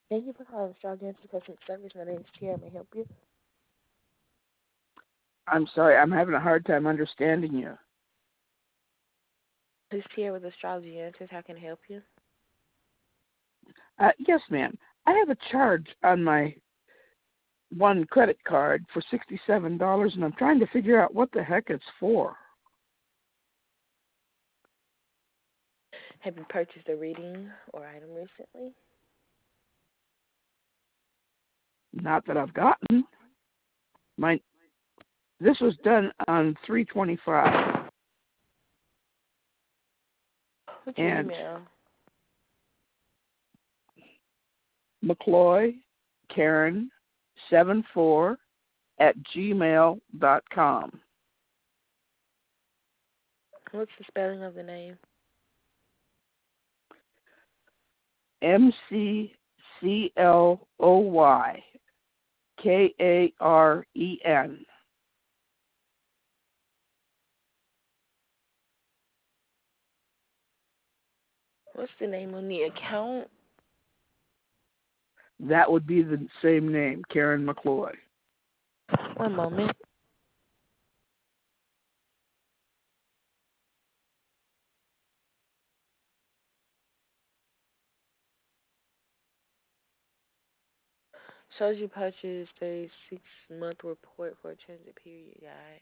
Thank you for calling Astrology Answers Customer Service. My name is Tia. May I help you? I'm sorry, I'm having a hard time understanding you. This is Tia with Astrology Answers. How can I help you? Yes, ma'am. I have a charge on my one credit card for $67, and I'm trying to figure out what the heck it's for. Have you purchased a reading or item recently? Not that I've gotten. My This was done on 3/25, What's your and email? McCloy Karen 74 at gmail.com. What's the spelling of the name? MCCLOY KAREN. What's the name on the account? That would be the same name, Karen McCloy. One moment. Shows you purchased a 6-month report for a transit period guide.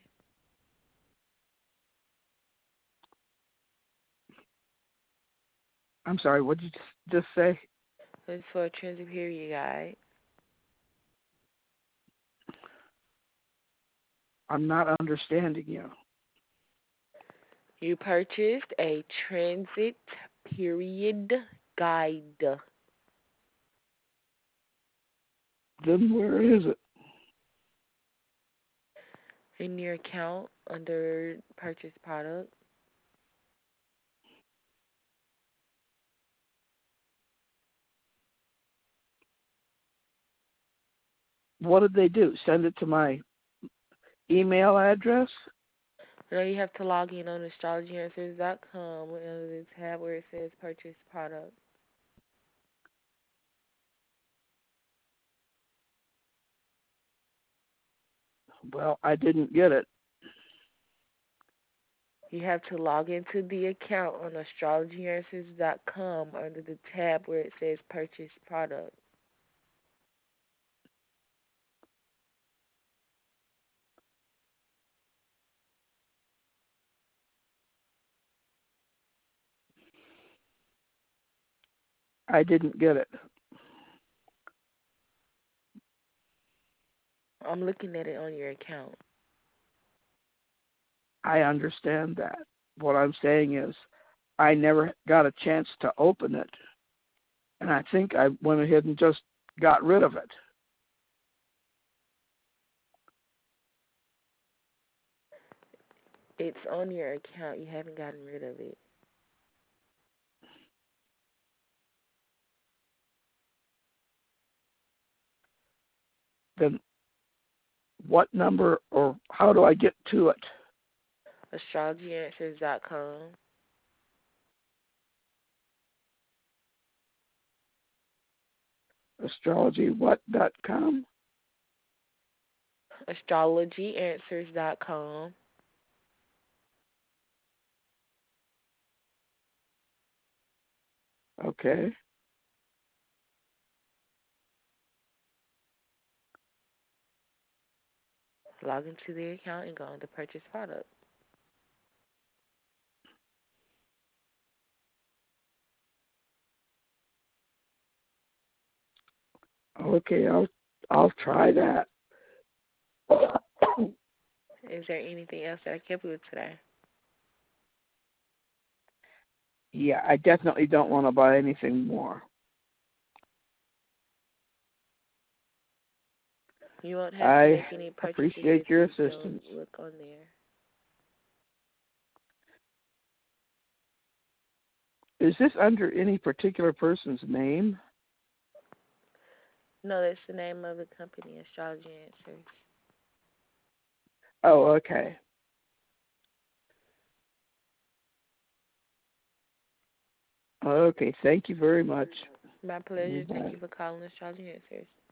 I'm sorry, what did you just say? It's for a transit period guide. I'm not understanding you. You purchased a transit period guide. Then where is it? In your account under purchase product. What did they do? Send it to my email address? Now you have to log in on astrologyanswers.com under the tab where it says purchase product. Well, I didn't get it. You have to log into the account on astrologyanswers.com under the tab where it says purchase product. I didn't get it. I'm looking at it on your account. I understand that. What I'm saying is I never got a chance to open it, and I think I went ahead and just got rid of it. It's on your account. You haven't gotten rid of it. Then what number or how do I get to it? Astrologyanswers.com. Astrologywhat.com? Astrologyanswers.com. Okay. Log into the account and go into purchase product. Okay, I'll try that. Is there anything else that I can help you with today? Yeah, I definitely don't want to buy anything more. You won't have to I make any purchases appreciate if your you don't assistance. look on there. Is this under any particular person's name? No, that's the name of the company, Astrology Answers. Oh, okay. Okay, thank you very much. My pleasure. Thank Bye. you for calling Astrology Answers.